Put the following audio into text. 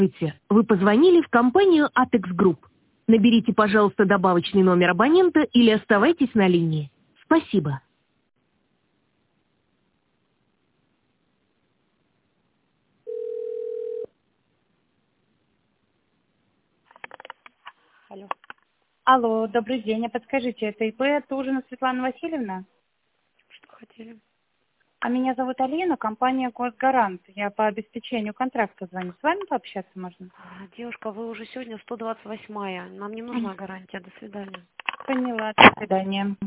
Здравствуйте. Вы позвонили в компанию Atex Group. Наберите, пожалуйста, добавочный номер абонента или оставайтесь на линии. Спасибо. Алло. Алло, добрый день. А подскажите, это ИП Тужина Светлана Васильевна? Что хотели? А меня зовут Алина, компания Госгарант. Я по обеспечению контракта звоню. С вами пообщаться можно? Девушка, вы уже сегодня 128-я. Нам не нужна гарантия. До свидания. Поняла. До свидания.